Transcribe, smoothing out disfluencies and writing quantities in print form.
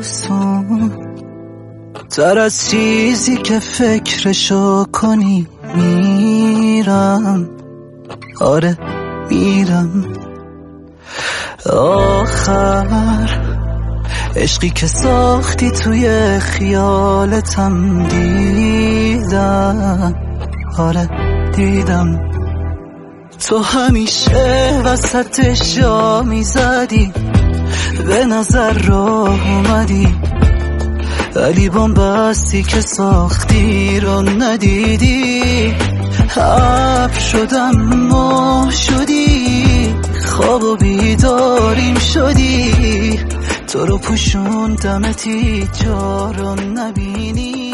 آسون تر از چیزی که فکرشو کنی میرم، آره میرم. آخر عشقی که ساختی توی خیالتم دیدم، آره دیدم. تو همیشه وسطش جا میزدی، به نظر راه اومدی، ولی باستی که ساختی رو ندیدی. ابر شدم ماه شدی، خواب و بیداریم شدی، تو رو پوشوندمت هیچ جا رو نبینی.